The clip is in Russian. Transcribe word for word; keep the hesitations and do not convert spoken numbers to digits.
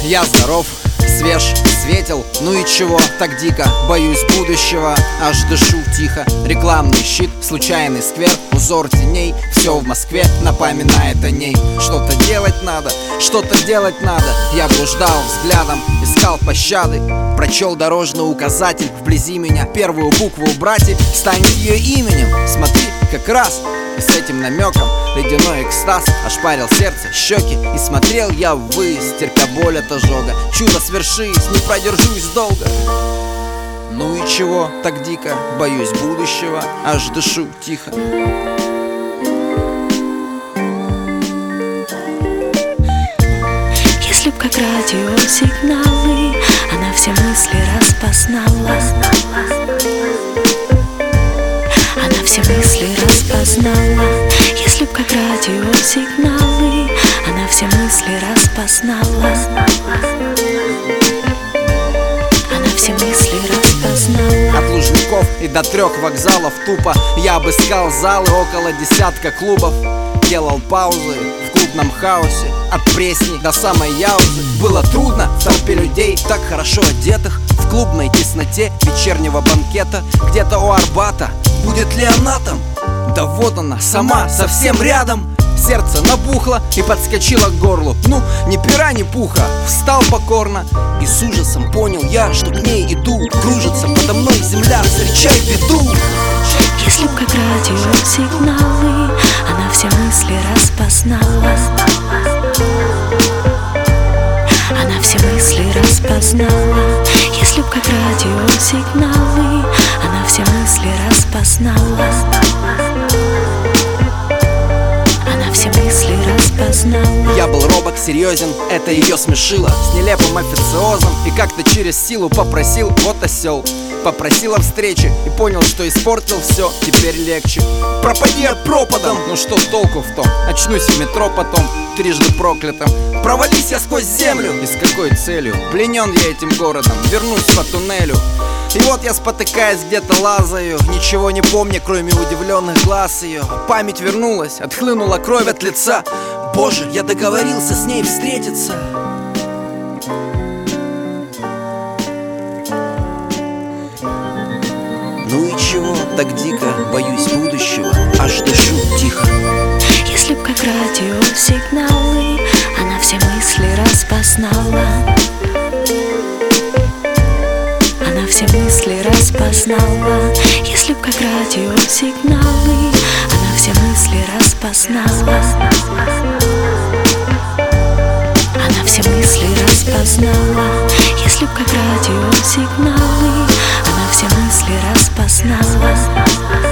Я здоров, свеж, светел, ну и чего так дико? Боюсь будущего, аж дышу тихо. Рекламный щит, случайный сквер, узор теней. Все в Москве напоминает о ней. Что-то делать надо, что-то делать надо. Я блуждал взглядом, искал пощады. Прочел дорожный указатель, вблизи меня первую букву убрать и станет ее именем. Смотри, как раз и с этим намеком ледяной экстаз ошпарил сердце, щеки. И смотрел я ввысь, терпя боль от ожога. Чудо свершись, не продержусь долго. Ну и чего так дико? Боюсь будущего, аж дышу тихо. Если б как радиосигналы она все мысли распознала, она все мысли распознала. Если б как радиосигналы она все мысли распознала, она все мысли распознала. От Лужников и до трех вокзалов тупо я обыскал залы, около десятка клубов. Делал паузы в клубном хаосе, от Пресни до самой Яузы. Было трудно в толпе людей, так хорошо одетых, в клубной тесноте вечернего банкета. Где-то у Арбата, будет ли она там? Да вот она, сама, совсем рядом. Сердце набухло и подскочило к горлу. Ну, ни пера, ни пуха, встал покорно. И с ужасом понял я, что к ней иду. Кружится подо мной земля, встречай беду. Если б как радиосигналы она все мысли распознала, она все мысли распознала. Если б как радиосигналы она все мысли распознала, она все мысли распознала. Я был робок, серьезен, это ее смешило. С нелепым официозом и как-то через силу попросил, вот осел. Попросил о встрече и понял, что испортил все, теперь легче. Пропади от пропадом, ну что толку в том? Очнусь в метро потом, трижды проклятым. Провались я сквозь землю, и с какой целью? Пленен я этим городом, вернусь по туннелю. И вот я, спотыкаясь, где-то лазаю, ничего не помня, кроме удивленных глаз ее. Память вернулась, отхлынула кровь от лица. Боже, я договорился с ней встретиться. Ну и чего так дико? Боюсь будущего, аж дышу тихо. Если б как радиосигналы она все мысли распознала, она все мысли распознала. Если б как радиосигналы она все мысли распознала, она все мысли распознала. Если б как радиосигналы она все мысли распознала.